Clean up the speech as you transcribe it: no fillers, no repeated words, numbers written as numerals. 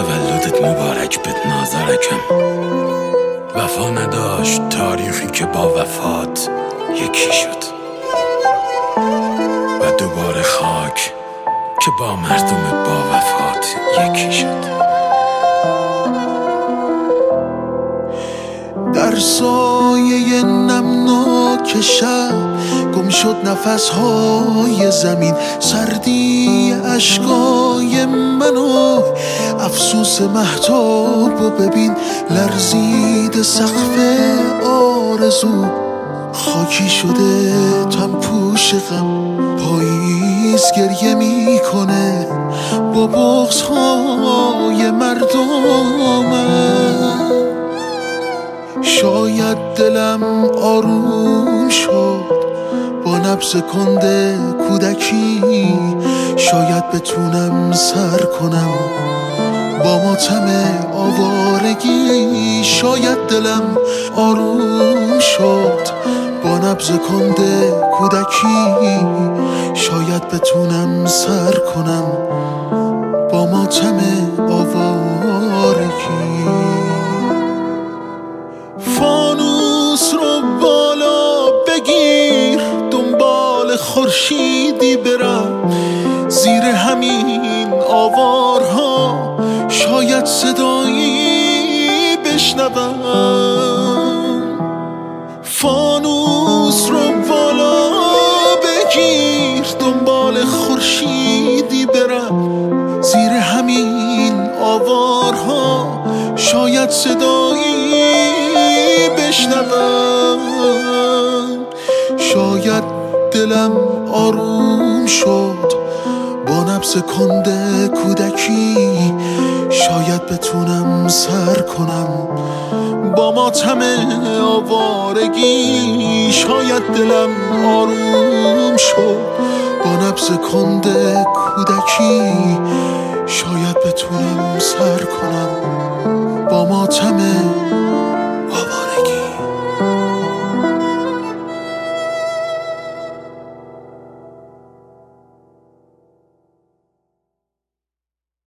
تولدت مبارک بد نازارکم. وفا نداشت تاریخی که با وفات یکی شد و دوباره خاک که با مردم با وفات یکی شد. در سایه نمناک شب گم شد نفسهای زمین، سردی اشکای منو افسوس مهتاب و ببین، لرزید سقف آرزو خاکی شده تن پوش غم، پاییز گریه میکنه با بغض‌های مردمم. شاید دلم آروم شد با نبض کنده کودکی، شاید بتونم سر کنم با ماتم آوارگی. شاید دلم آروم شد با نبض کنده کودکی، شاید بتونم سر کنم با ماتم آوارگی. فانوس رو بالا بگیر دنبال خورشیدی برم، زیر همین آوارها شاید صدایی بشنوم. فانوس رو بالا بگیر دنبال خورشیدی برم، زیر همین آوارها شاید صدایی بشنوم. شاید دلم آروم شد با نبض کنده کودکی، شاید بتونم سر کنم با ماتم آوارگی. شاید دلم آروم شد با نبض کنده کودکی،